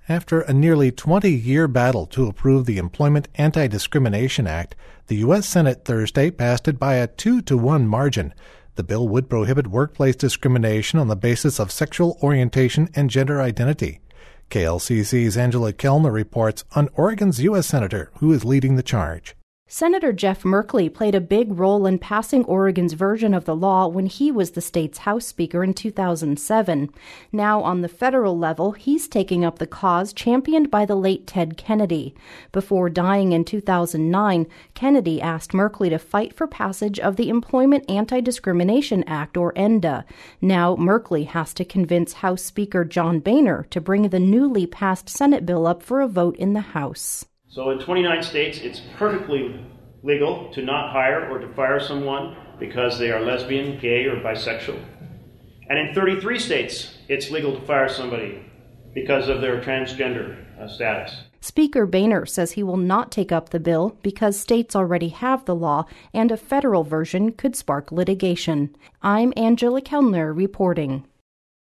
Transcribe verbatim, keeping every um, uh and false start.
After a nearly twenty-year battle to approve the Employment Anti-Discrimination Act, the U S Senate Thursday passed it by a two to one margin. The bill would prohibit workplace discrimination on the basis of sexual orientation and gender identity. K L C C's Angela Kellner reports on Oregon's U S Senator who is leading the charge. Senator Jeff Merkley played a big role in passing Oregon's version of the law when he was the state's House Speaker in two thousand seven. Now, on the federal level, he's taking up the cause championed by the late Ted Kennedy. Before dying in two thousand nine, Kennedy asked Merkley to fight for passage of the Employment Anti-Discrimination Act, or ENDA. Now, Merkley has to convince House Speaker John Boehner to bring the newly passed Senate bill up for a vote in the House. So in twenty-nine states, it's perfectly legal to not hire or to fire someone because they are lesbian, gay, or bisexual. And in thirty-three states, it's legal to fire somebody because of their transgender uh, status. Speaker Boehner says he will not take up the bill because states already have the law and a federal version could spark litigation. I'm Angela Kellner reporting.